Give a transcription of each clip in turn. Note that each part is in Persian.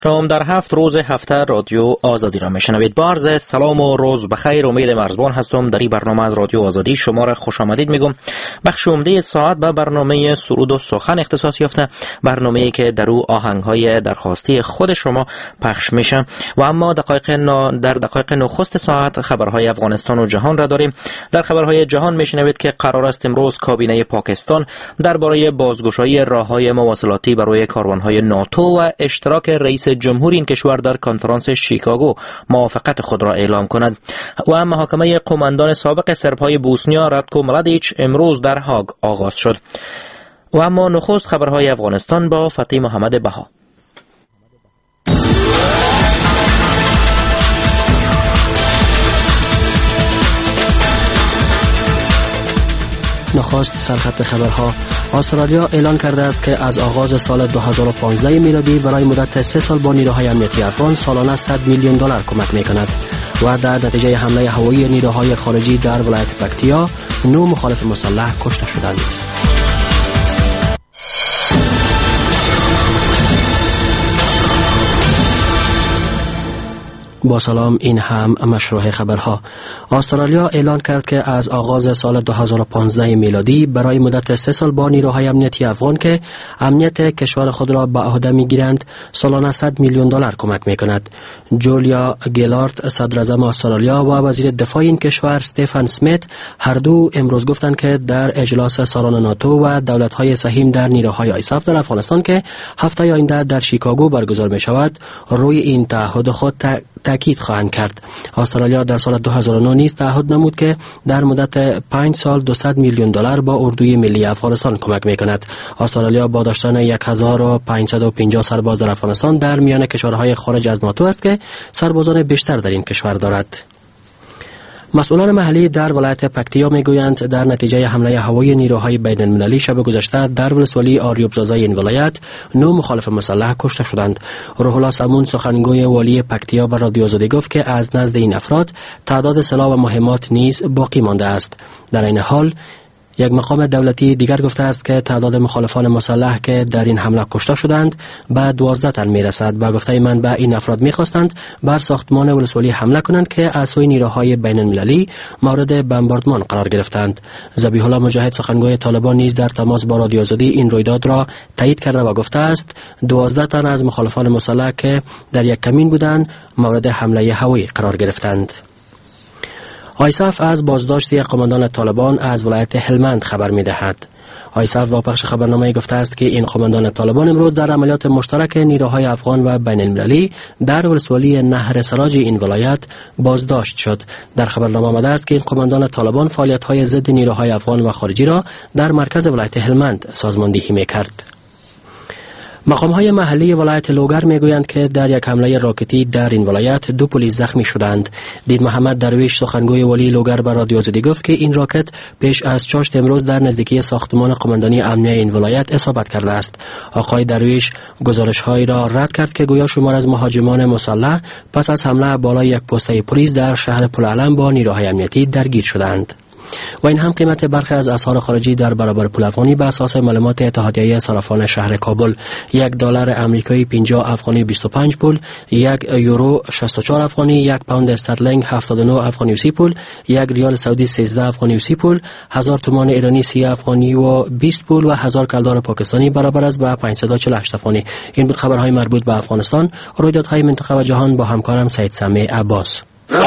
شما در 7 روز هفته رادیو آزادی را میشنوید. با عرض سلام و روز بخیر، امید مرزبان هستم. در این برنامه از رادیو آزادی شما را خوش آمدید میگم. بخش عمده ساعت به برنامه سرود و سخن اختصاص یافته، برنامه‌ای که در او آهنگ‌های درخواستی خود شما پخش میشه. و اما در دقایق نخست ساعت خبرهای افغانستان و جهان را داریم. در خبرهای جهان میشنوید که قرار است امروز کابینه پاکستان درباره بازگشایی راه‌های مواصلاتی برای کاروان‌های ناتو و اشتراک رئیس جمهور این کشور در کنفرانس شیکاگو موافقت خود را اعلام کند. و محاکمه قماندان سابق سرب‌های بوسنیا راتکو ملادیچ امروز در هاگ آغاز شد. و اما نخست خبرهای افغانستان با فتحی محمد بها. نخست سرخط خبرها. استرالیا اعلان کرده است که از آغاز سال 2015 میلادی برای مدت 3 سال با نیروهای امنیتی افغان سالانه $100 میلیون کمک میکند. و در نتیجه حمله هوایی نیروهای خارجی در ولایت پکتیا 9 مخالف مسلح کشته شدند. با سلام، این هم مشروع خبرها. استرالیا اعلان کرد که از آغاز سال 2015 میلادی برای مدت 3 سال با نیروهای امنیتی افغان که امنیت کشور خود را به عهده میگیرند سالانه $100 میلیون کمک میکند. جولیا گیلارد صدر اعظم استرالیا و وزیر دفاع این کشور استیفن سمیت هر دو امروز گفتند که در اجلاس سران ناتو و دولت‌های سهیم در نیروهای آیساف در افغانستان که هفته آینده در شیکاگو برگزار می شود روی این تعهد خود تاکید خواهند کرد. استرالیا در سال 2009 نیز تعهد نمود که در مدت 5 سال $200 میلیون با اردوی ملی افغانستان کمک میکند. استرالیا با داشتن 1550 سرباز در افغانستان در میان کشورهای خارج از ناتو است که سربازان بیشتر در این کشور دارد. مسئولان محلی در ولایت پکتیا میگویند در نتیجه حمله هوایی نیروهای بین المللی شب گذشته در ولسوالی آریوبزازای این ولایت 9 مخالف مسلح کشته شدند. روح الله سامون سخنگوی والی پکتیا به رادیو آزادی گفت که از نزد این افراد تعداد سلاح و مهمات نیز باقی مانده است. در این حال یک مقام دولتی دیگر گفته است که تعداد مخالفان مسلح که در این حمله کشته شدند به 12 تن میرسد. با گفته منبع این افراد میخواستند بر ساختمان ولسوالی حمله کنند که از سوی نیروهای بین المللی مورد بمباردمان قرار گرفتند. ذبیح الله مجاهد سخنگوی طالبان نیز در تماس با رادیو آزادی این رویداد را تایید کرده و گفته است 12 تن از مخالفان مسلح که در یک کمین بودند مورد حمله هوایی قرار گرفتند. آیساف از بازداشت قماندان طالبان از ولایت هلمند خبر می‌دهد. آیساف با پخش خبرنامه گفته است که این قماندان طالبان امروز در عملیات مشترک نیروهای افغان و بین المللی در ولسوالی نهر سراج این ولایت بازداشت شد. در خبرنامه آمده است که این قماندان طالبان فعالیت‌های ضد نیروهای افغان و خارجی را در مرکز ولایت هلمند سازماندهی می‌کرد. مقام‌های محلی ولایت لوگر میگویند که در یک حمله راکتی در این ولایت 2 پلیس زخمی شدند. دید محمد درویش سخنگوی والی لوگر به رادیو آزادی گفت که این راکت پیش از چاشت امروز در نزدیکی ساختمان قماندانی امنیه این ولایت اصابت کرده است. آقای درویش گزارش‌هایی را رد کرد که گویا شمار از مهاجمان مسلح پس از حمله بالای یک پست پلیس در شهر پلعلم با نیروهای امنیتی درگیر شدند. و این هم قیمت برخی از اسعار خارجی در برابر پول افغانی به اساس معلومات اتحادیه صرافان شهر کابل: $1 آمریکایی 50 افغانی 25 پول، 1 یورو 64 افغانی، 1 پوند استرلینگ 79 افغانی و 30 پول، 1 ریال سعودی 13 افغانی و 30 پول، 1000 تومان ایرانی 30 افغانی و 20 پول و 1000 کلدار پاکستانی برابر است به 548 افغانی. این بود خبرهای مربوط به افغانستان. رویدادهای منطقه و جهان با همکارم سید سمی عباس.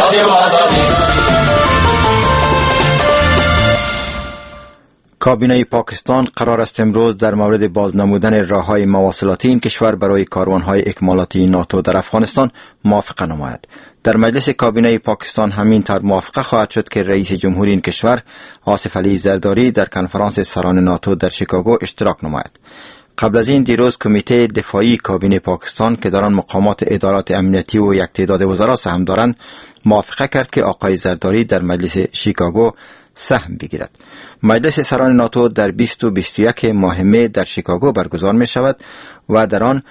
کابینه پاکستان قرار است امروز در مورد بازنمودن راه‌های مواصلاتی این کشور برای کاروان‌های اکمالاتی ناتو در افغانستان موافقه نماید. در مجلس کابینه پاکستان همین طور موافقه خواهد شد که رئیس جمهور این کشور آصف علی زرداری در کنفرانس سران ناتو در شیکاگو اشتراک نماید. قبل از این دیروز کمیته دفاعی کابینه پاکستان که در آن مقامات ادارات امنیتی و یک تعداد وزرا سهم دارند موافقه کرد که آقای زرداری در مجلس شیکاگو سهم بگیرد. مجلس سران ناتو در 20 و 21 ماه می در شیکاگو برگزار می شود و در آن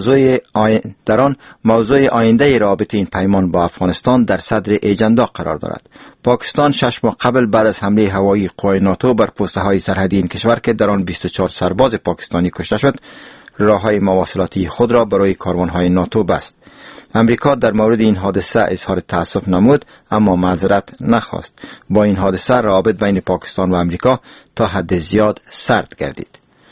موضوع آینده رابطه این پیمان با افغانستان در صدر اجندا قرار دارد. پاکستان 6 ماه قبل بعد از حمله هوایی قوای ناتو بر پوسته های سرحدی این کشور که در آن 24 سرباز پاکستانی کشته شد، راههای مواصلاتی خود را برای کاروانهای ناتو بست. امریکا در مورد این حادثه اظهار تأسف نمود اما معذرت نخواست. با این حادثه روابط بین پاکستان و امریکا تا حد زیاد سرد گردید.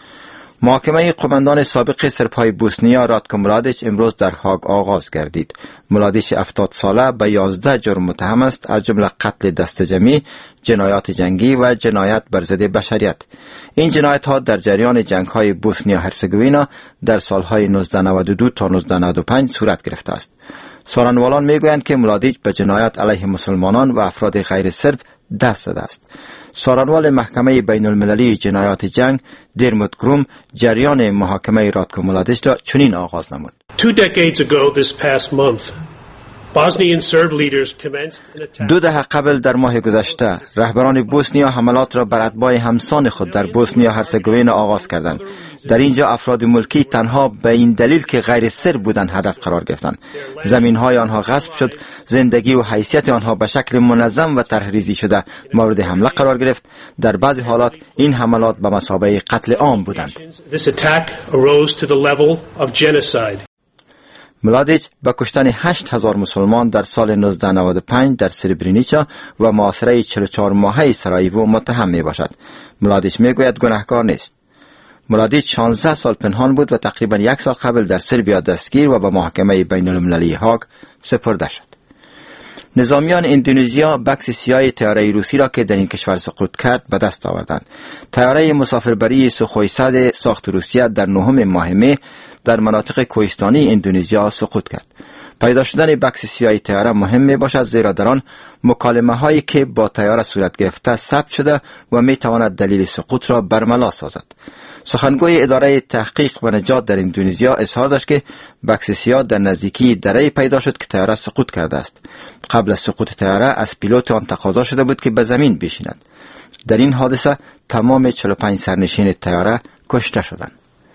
محاکمه قماندان سابق سرپای بوسنیا راتکو ملادیچ امروز در هاگ آغاز گردید. ملادیچ 70 ساله به 11 جرم متهم است، از جمله قتل دست جمعی، جنایات جنگی و جنایت بر ضد بشریت. این جنایت ها در جریان جنگ های بوسنیا هرسگوینا در سالهای 1992 تا 1995 صورت گرفته است. سخنوالان میگویند که ملادیچ به جنایت علیه مسلمانان و افراد غیر سرب دست زده است. سخنوال محکمه بین المللی جنایات جنگ دیرموت گروم جریان محاکمه راتکو ملادیچ را چنین آغاز نمود. 2 decades ago this past month, Bosnian Serb leaders commenced an attack. 2 دهه قبل در ماه گذشته رهبران بوسنیا حملات را بر اتباع همسان خود در بوسنیا هرسگوینا آغاز کردند. در اینجا افراد ملکی تنها به این دلیل که غیر سرب بودند هدف قرار گرفتند. زمین‌های آنها غصب شد، زندگی و حیثیت آنها به شکل منظم و طرح‌ریزی شده مورد حمله قرار گرفت. در بعضی حالات این حملات به مثابه قتل عام بودند. This attack arose to the level of genocide. ملادیچ به کشتن 8000 مسلمان در سال 1995 در سربرینیچا و محاصره 44 ماهه سرایوو متهم می باشد. ملادیچ می گوید گناهکار نیست. ملادیچ 16 سال پنهان بود و تقریبا 1 سال قبل در سربیا دستگیر و به محکمه بین المللی هاگ سپرده شد. نظامیان اندونزیا بکس سیاه طیاره روسی را که در این کشور سقوط کرد به دست آوردند. طیاره مسافربری سوخوی 100 ساخت روسیه در 9 ماه می در مناطق کوهستانی اندونزیا سقوط کرد. پیدا شدن بکس سیاه طیاره مهم می باشد زیرا در آن مکالمه هایی که با طیاره صورت گرفته ثبت شده و می تواند دلیل سقوط را برملا سازد. سخنگوی اداره تحقیق و نجات در اندونزیا اظهار داشت که بکس سیاه در نزدیکی دره پیدا شد که طیاره سقوط کرده است. قبل از سقوط طیاره از پیلوت آن تقاضا شده بود که به زمین بشیند. در این حادثه تمام 45 سرنشین طیاره کشته شدند.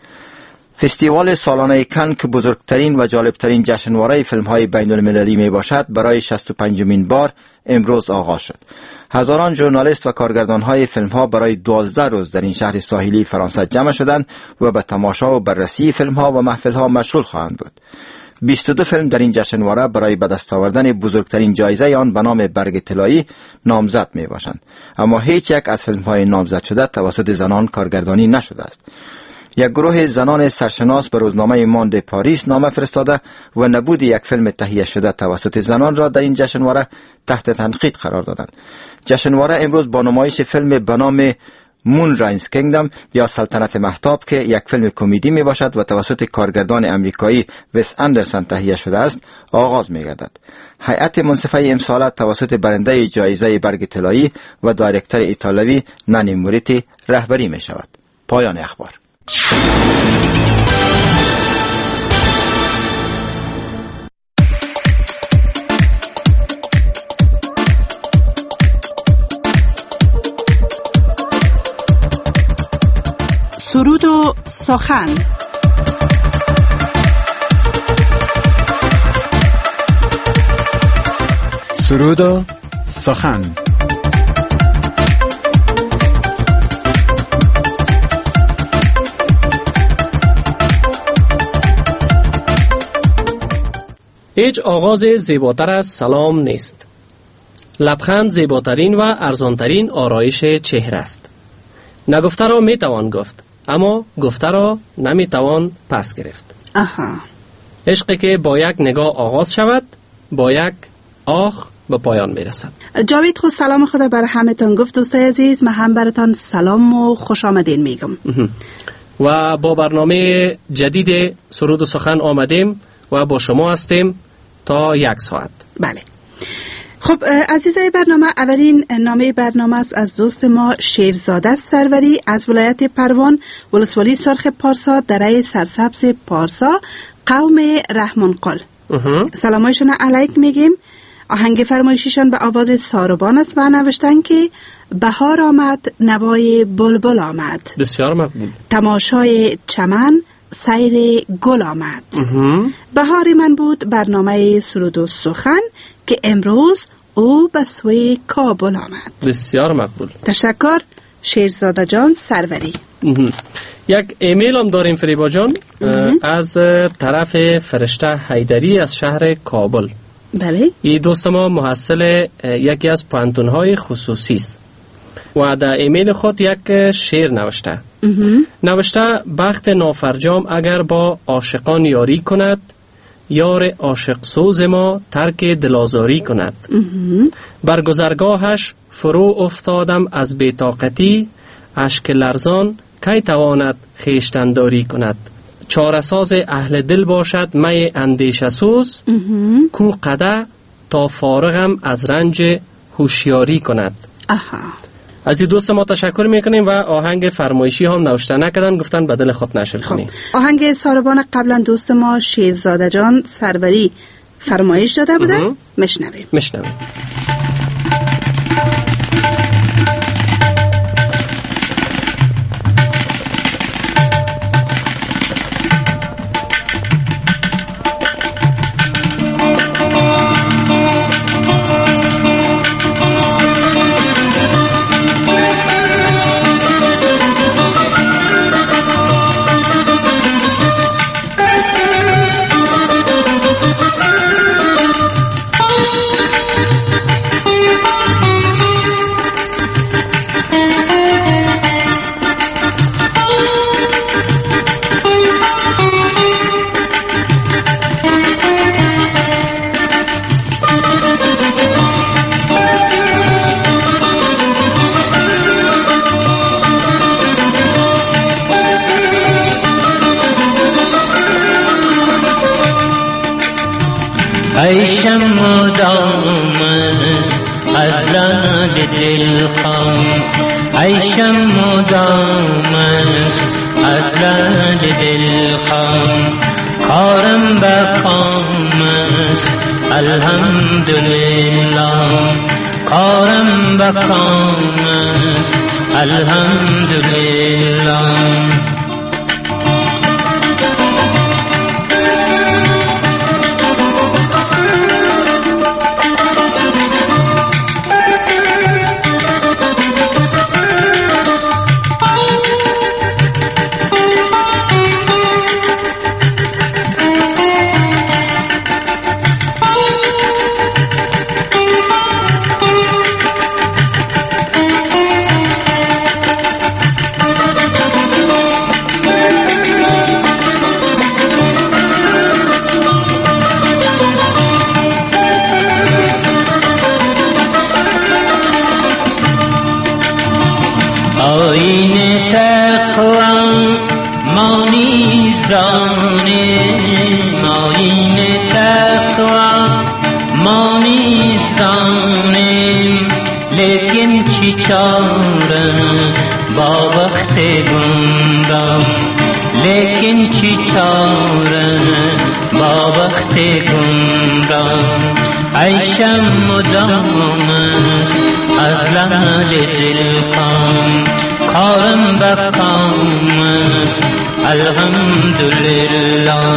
فستیوال سالانه کن که بزرگترین و جالبترین جشنواره فیلم‌های بین‌المللی می باشد برای 65مین بار امروز آغاز شد. هزاران ژورنالیست و کارگردان‌های فیلم‌ها برای 12 روز در این شهر ساحلی فرانسه جمع شدند و به تماشا و بررسی فیلم‌ها و محفل‌ها مشغول خواهند بود. 22 فیلم در این جشنواره برای به دست آوردن بزرگترین جایزه آن به نام برگ طلایی نامزد می باشند، اما هیچ یک از فیلم‌های نامزد شده توسط زنان کارگردانی نشده است. یک گروه زنان سرشناس به روزنامه ماند پاریس نامه فرستاده و نبود یک فیلم تهیه شده توسط زنان را در این جشنواره تحت تنقید قرار دادند. جشنواره امروز با نمایش فیلم به نام مون راینز کینگدم یا سلطنت مهتاب که یک فیلم کمدی می باشد و توسط کارگردان امریکایی وس اندرسون تهیه شده است آغاز می گردد. هیئت منصفه امسال توسط برنده جایزه برگ طلایی و دایرکتور ایتالوی نانی موریتی رهبری می شود. پایان اخبار. سرود و سخن. سرود و سخن. هیچ آغاز زیباتر از سلام نیست. لبخند زیباترین و ارزانترین آرایش چهره است. نگفته را می توان گفت، اما گفته را نمی توان پس گرفت. عشقی که با یک نگاه آغاز شود، با یک آه به پایان می رسد. جاوید خود سلام خدا بر همه تان گفت. دوستای عزیز، من هم براتان سلام و خوش آمدین میگم و با برنامه جدید سرود و سخن آمدیم و با شما هستیم تا 1 ساعت. بله. خب عزیزای برنامه، اولین نامه برنامه است از دوست ما شیرزاده سروری از ولایت پروان، ولسوالی سرخ پارسا، دره سرسبز پارسا، قوم رحمان قل. سلامایشون علیک میگیم. آهنگ فرمایشیشان به آواز ساربان است و نوشتن که بهار آمد نوای بلبل آمد، بسیار مقبول. تماشای چمن سیر گل آمد. بهار من بود برنامه سرود و سخن که امروز او به سوی کابل آمد. بسیار مقبول. تشکر شیرزاده جان سروری. یک ایمیل هم داریم فریبا جان از طرف فرشته حیدری از شهر کابل. بله. این دوست ما محصل یکی از پانتون‌های خصوصی است و در ایمیل خود یک شعر نوشته. نوشته بخت نافرجام اگر با عاشقان یاری کند، یار عاشق سوز ما ترک دلازاری کند. بر گذرگاهش فرو افتادم از بی‌طاقتی، اشک لرزان کی تواند خویشتن‌داری کند. چاره‌ساز اهل دل باشد می اندیشه سوز، کو قده تا فارغم از رنج هوشیاری کند. از این دوست ما تشکر میکنیم و آهنگ فرمایشی هم نوشته نکردن، گفتن بدل خود نشر کنیم. آهنگ ساربان قبلا دوست ما شیرزاده جان سروری فرمایش داده بودن، مشنویم. عیشم مدام است از لعل دل خام، عیشم مدام است از لعل دل خام، کارم به کام است الحمدلله، کارم به کام است الحمدلله. لیکن چی چاره با وقت گندم، لیکن چی چاره با وقت گندم. عیشم مدام است از لعل دل خام، کارم به کام است الحمدلله.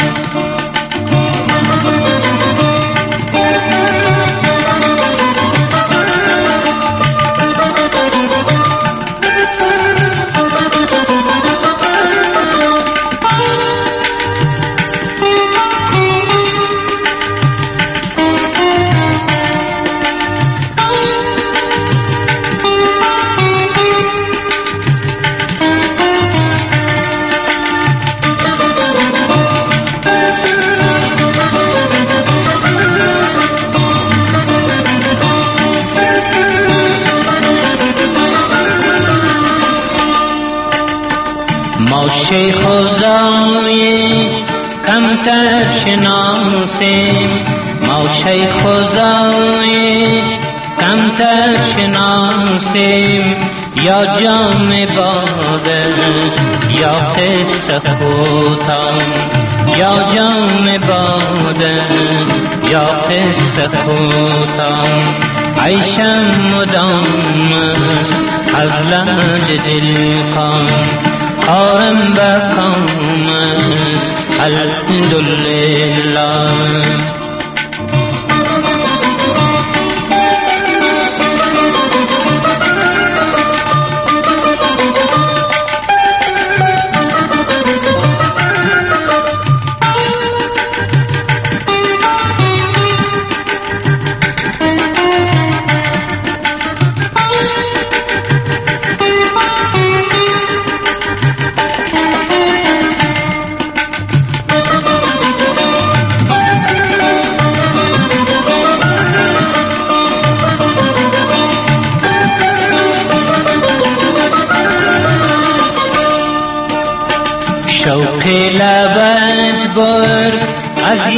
ما شیخ و زاوی کمتر شناسیم، ما شیخ و زاوی کمتر شناسیم، یا جام باده یا قصه خوتان، یا جام باده یا قصه خوتان. عیشم مدام است از لعل دل خام، کارم به کام است الحمدلله.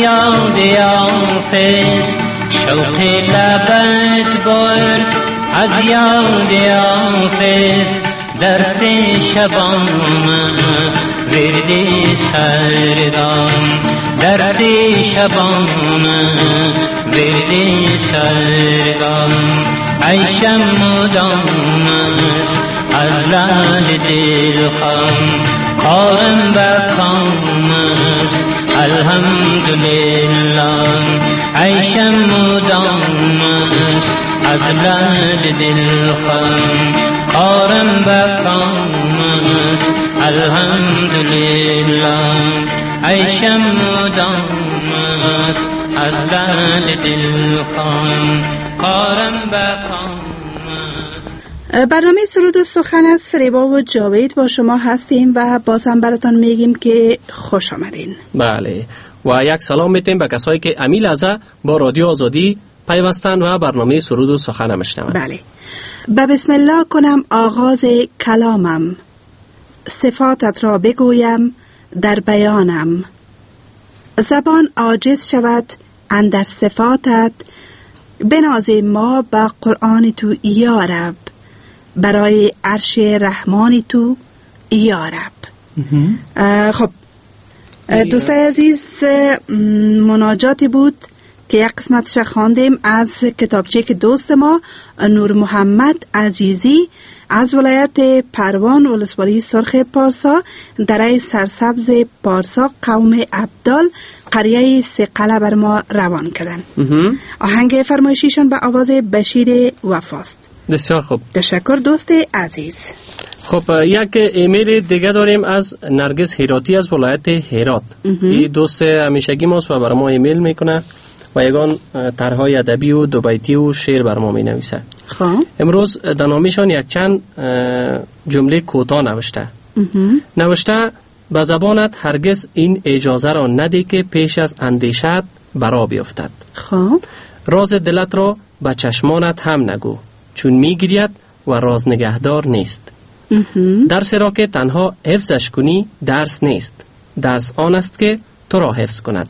یاد حافظ شوق لبت برد از یاد حافظ درس شبانم ورد سردم درس شبانم ورد سردم عیشم مدام است از لعل دلخم کارم بکام است الحمدلله عیشم مدام است از لعل دلخم کارم بکام است الحمدلله عیشم مدام است از لعل دلخم کارم بکام. برنامه سرود و سخن از فریبا و جاوید با شما هستیم و بازم براتان میگیم که خوش آمدین. بله و یک سلام میتیم به کسایی که امی لحظه با رادیو آزادی پیوستن و برنامه سرود و سخن میشنون. بله. به بسم الله کنم آغاز کلامم، صفاتت را بگویم در بیانم، زبان عاجز شود اندر صفاتت، بنازی ما با قرآن تو یا رب، برای عرش رحمانی تو یا رب. خب دوستای عزیز، مناجاتی بود که یک قسمتش خواندیم از کتابچه که دوست ما نور محمد عزیزی از ولایت پروان ولسوالی سرخ پارسا دره سرسبز پارسا قوم ابدال قریه سقله بر ما روان کردن. آهنگ فرمایشیشان به آواز بشیر وفاست. بسیار خوب، تشکر دوست عزیز. خب یک ایمیل دیگه داریم از نرگس هیراتی از ولایت هرات. این دوست همیشگی ماست و برای ما ایمیل میکنه و یگان طرحهای ادبی و دو بیتی و شعر بر ما می نویسه. امروز در نامشان یک چند جمله کوتاه نوشته. نوشته به زبانت هرگز این اجازه را ندی که پیش از اندیشت برا بیفتد. راز دلت را به چشمانت هم نگو، چون میگیرید و راز نگهدار نیست. درس را که تنها حفظش کنی درس نیست، درس آن است که تو را حفظ کند.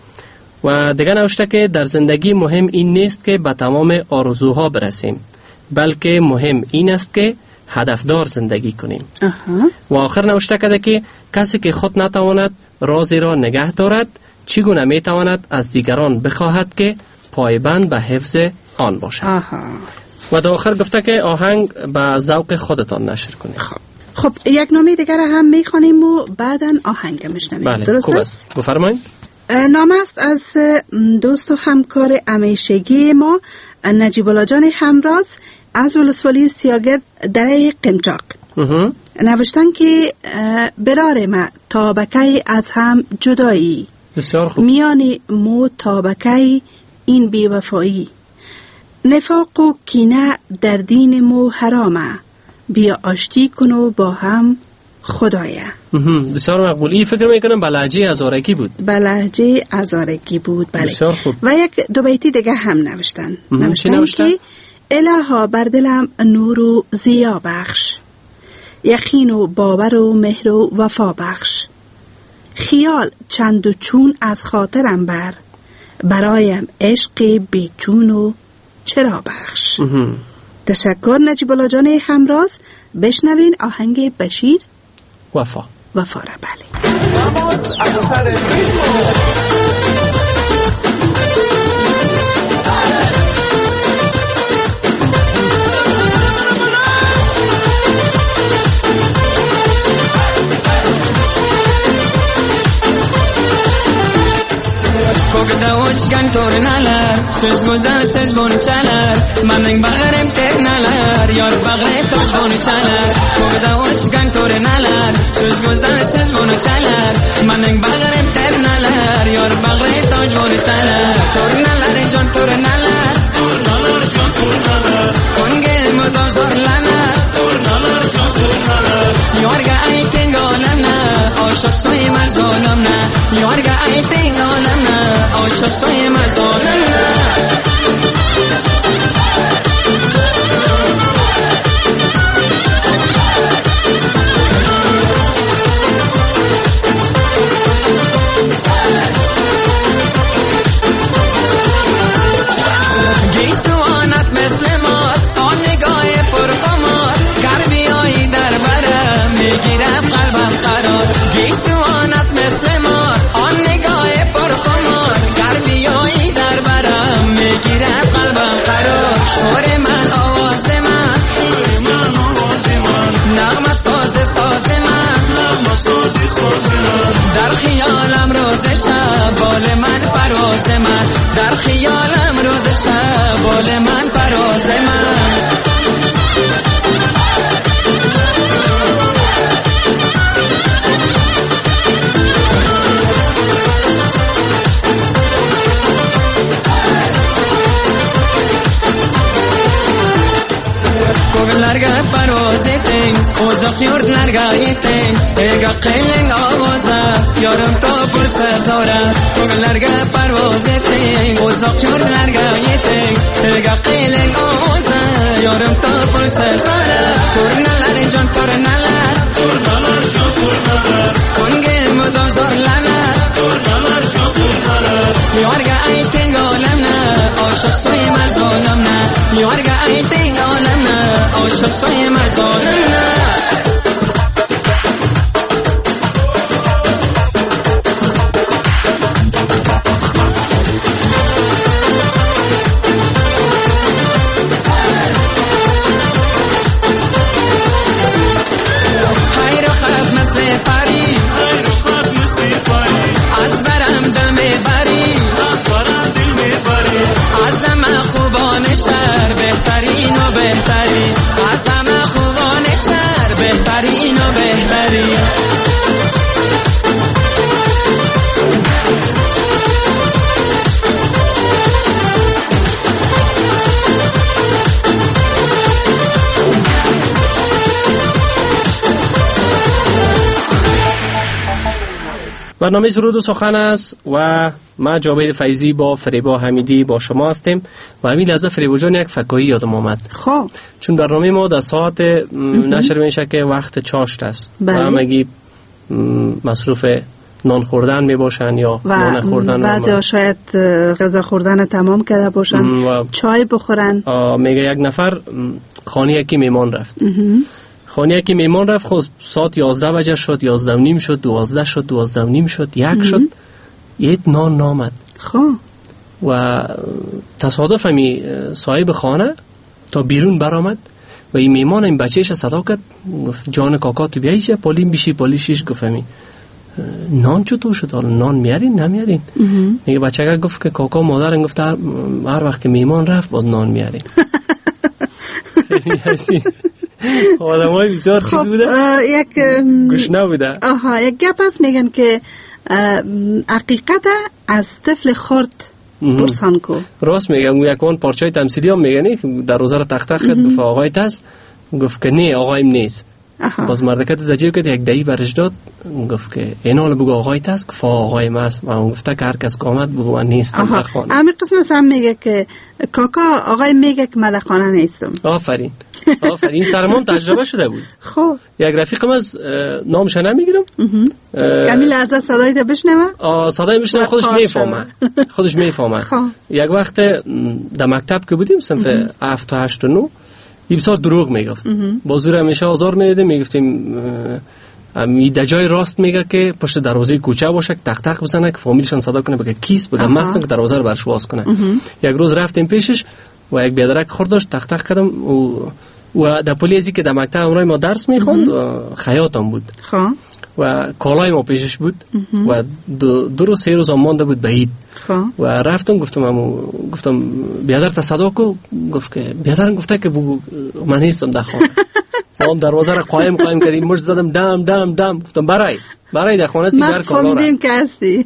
و دیگه نوشته که در زندگی مهم این نیست که به تمام آرزوها برسیم، بلکه مهم این است که هدفدار زندگی کنیم. و آخر نوشته کرده که کسی که خود نتواند رازی را نگه دارد، چگونه میتواند از دیگران بخواهد که پایبند به حفظ آن باشد. و در آخر گفته که آهنگ به ذوق خودتان نشر کنید. خب یک نامه دیگر هم میخوانیم و بعداً آهنگ میشنویم. بله، درست است؟ بفرمایید. نام است از دوست و همکار همیشگی ما نجیب الله جان همراز از ولسوالی سیاگرد دره قمچاق. نوشتن که برار ما تابکی از هم جدایی، بسیار خوب. میانی مو تابکی این بیوفایی، نفاق و کینه در دین مو حرامه، بیا آشتی کنو با هم خدایا. بسیار مقبول. این فکر میکنم به لهجه هزارکی بود. به لهجه هزارکی بود، بله. بسیار خوب. و یک دو بیتی دیگه هم نوشتن. نوشتن که الها بر دلم نور و ضیا بخش، یقین و باور و مهر و وفا بخش، خیال چند و چون از خاطرم بر، برایم عشق بیچون و چرا بخش. تشکر نجیب الله جان همراز. بشنوین آهنگ بشیر وفا را. بله. Ko'kda tornalar so'z go'zal so'z bunchalar mening bag'rim ternalar yor bag'ri toj bunchalar ko'kda o'chgan tornalar so'z go'zal so'z bunchalar mening bag'rim ternalar yor bag'ri toj bunchalar tornalar jon tornalar tornalar jon tornalar ko'ngil mudozorlana tornalar jon tornalar yorga ayting olamna oshiq so'y mazolamna yorga ayting olamna oshiq so'y mazolamna من، در خیالم روز شب بال من پرواز من. Larga parvozetin, uzak yurtlarga yetin, ega qilin ovoza, yorim to pursa zora. Ko'ngillarga parvozetin, uzak yurtlarga yetin, ega qilin ovoza, yorim to pursa zora. Turnalar jon turnalar, turnalar jon turnalar, ko'ngil mudom zorlanar, turnalar jon turnalar. Yorga ayting olamna, oshiq so'y mazonamna, yorga ayting olamna. عاشق سوی مزارم خیر و خف مثل پری، خیر و خف مثل پری، از برم دل میبری، از برم دل میبری، از همه خوبان شهر بهترین و بهتری، از همه خوبان شهر بهترین و بهتری. برنامه سرود و سخن است و ما جاوید فیضی با فریبا حمیدی با شما هستیم و همین لحظه فریبا جان یک فکایی یادم آمد. خب چون برنامه ما در ساعت نشر میشه که وقت چاشت است و همگی مصروف نان خوردن می باشن یا نان خوردن، و بعضی شاید غذا خوردن تمام کرده باشن و چای بخورن. میگه یک نفر خانه یکی میمان رفت، خانه یکی میمان رفت، خود ساعت 11 بجه شد، 11 و نیم شد، 12 شد، 12 و نیم شد، یک شد، یه نان نامد. خب و تصادف همی صاحب خانه تا بیرون برآمد و این میمان این بچهش صدا کرد، گفت جان کاکا تو بیایی چه پالیم بیشی پالیشیش. گفت همی نان چطور شد؟ حالا نان میارین نمیارین؟ میگه بچه گفت که کاکا مادرم گفت هر وقت که میمان رفت باز نان میارین. آدم های بسیار چیز بوده، یک گشنه بوده. یک گپ هست میگن که حقیقت از طفل خرد پرسان کو. راست میگم، یکوان پارچای تمثیلی هم میگنی در روزه را تخت کرد، گفت آقایت هست؟ گفت که نه آقایم نیست. باز مردکت زجیب کرد، یک دهی برش داد، گفت که این حالا بگو آقایت هست؟ گفت آقایم هست. و اون گفته که هر کس که آمد بگو من نیستم در خانه. همین قسمت هم میگه که کاکا آقای میگه که من در خانه نیستم. آفرین آفرین، این سرمان تجربه شده بود. خب یک رفیقم از نامش نمیگیرم، همین لحظه صدای ده بشنوه، صدای بشنوه خودش میفهمه، خودش میفهمه. یک وقت در مکتب که بودیم صنف 7 تا 8 و 9 این بسیار دروغ میگفت، بازور همیشه آزار میدیدیم، میگفتیم در جای راست میگه که پشت دروازه کوچه باشه، تق تق بزنه که فامیلشان صدا کنه بگه کیست، بگه مستن که دروازه رو برش باز کنه. یک روز رفتیم پیشش و یک بیادرک خورد داشت، تق تق کردم و در پلیزی که در مکتب امرای ما درس میخوند خیاطم بود و کالای ما پیشش بود و 2 روز 3 روز مانده بود به عید و رفتم گفتم بیادر تا صدا کو، گفت که بیادرم گفته که بگو من نیستم در خانه. ما دروازه را قایم کردیم، مش زدم دم دم دم، گفتم برای در خانه سیگار کالا را. ما فهمیدیم که هستی.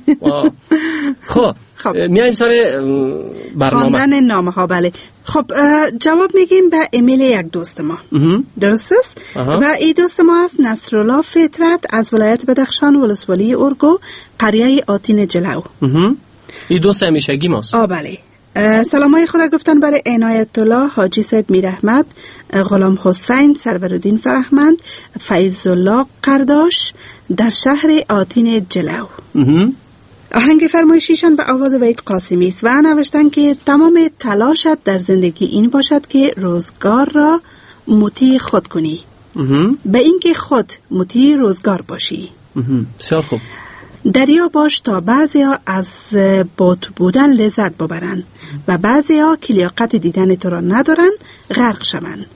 خب میایم سر برنامه خواندن نامه ها. بله خب جواب میگیم به ایمیل یک دوست ما، درست است؟ و این دوست ما است نصرالله فطرت از ولایت بدخشان، ولسوالی ارگو، قریه آتین جلو. این دوست همیشگی ماست. بله. سلامای خدا گفتن برای عنایت الله، حاجی سید میر احمد، غلام حسین، سرورالدین فرهمند، فیض الله قرداش در شهر آتین جلو. آهنگ فرمایشیشان به آواز وحید قاسمی است و نوشتن که تمام تلاشت در زندگی این باشد که روزگار را مطیع خود کنی، به اینکه خود مطیع روزگار باشی. بسیار خوب. دریا باش تا بعضیا از بوت بودن لذت ببرن و بعضیا که لیاقت دیدن تو را ندارن غرق شوند.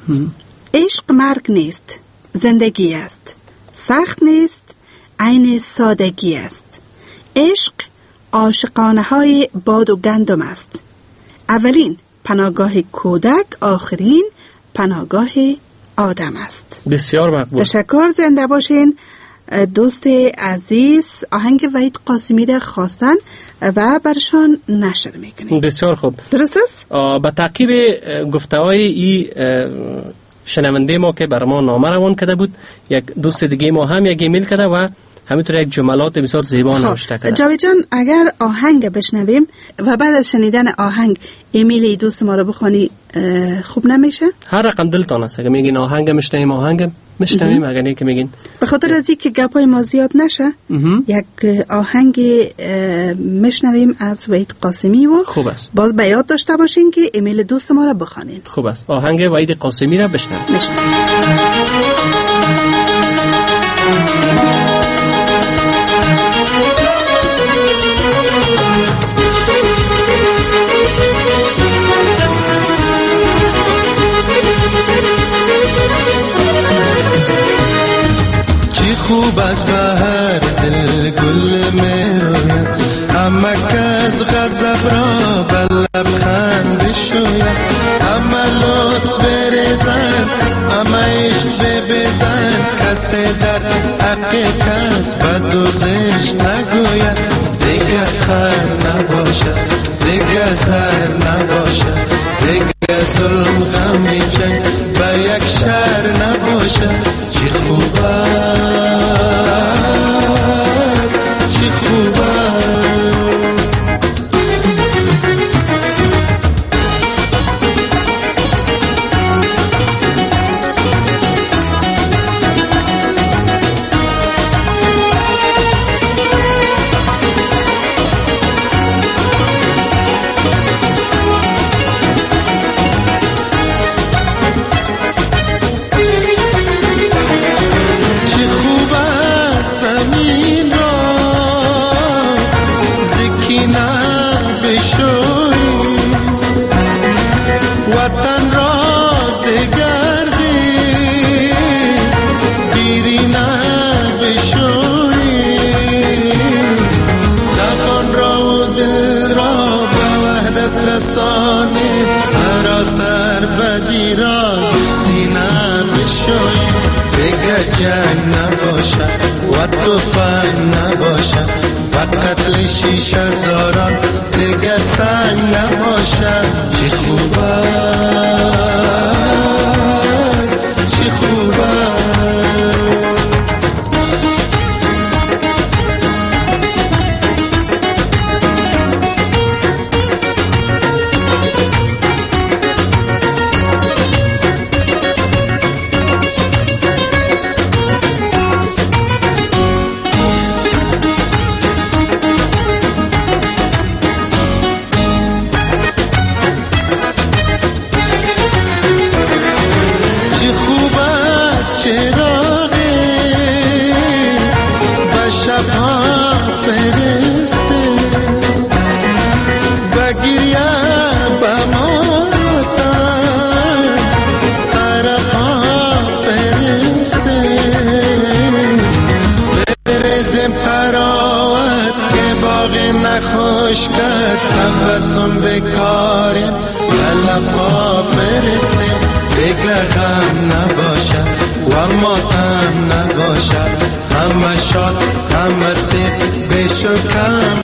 عشق مرگ نیست، زندگی است. سخت نیست، عین سادگی است. عشق عاشقانه های باد و گندم است. اولین پناهگاه کودک، آخرین پناهگاه آدم است. بسیار مقبول. تشکر، زنده باشین. دوست عزیز آهنگ وحید قاسمی را خواستن و برشان نشر میکنیم. بسیار خوب. درست است؟ به تعقیب گفته‌های این شنونده ما که بر ما نامه روان کرده بود، یک دوست دیگه ما هم یک ایمیل کرده و همینطور یک جملات بسیار زیبا نوشته کرده. جاوید جان، اگر آهنگ بشنویم و بعد از شنیدن آهنگ ایمیل دوست ما رو بخوانی خوب نمیشه؟ هر رقم دلتان است. اگه میگین آهنگ میشنویم، آهنگ میشنویم. اگر نه که میگین به خاطر از اینکه گپای ما زیاد نشه، یک آهنگ میشنویم از وحید قاسمی و خوب است. باز به یاد داشته باشین که ایمیل دوست ما رو بخوانید. خوب است. آهنگ وحید قاسمی را بشنویم. خوب از بهر دل گل میروید، اما کس غضب را به لبخند بشوید، اما لطف بریزن، اما عشق ببزن، کسی در حق کس بد و زشت نگوید. دیگه خیر نباشد، دیگه زهر نباشد، دیگه ظلم غم جنگ به یک شهر نباشد. چی خوبه جنگ نباشد و توفان نباشد و قتل شیشه زاران دیگه سنگ نباشد. چی خوبه چی خوبه غم نباشد و ماتم نباشد، همه شاد همه سید بشو کم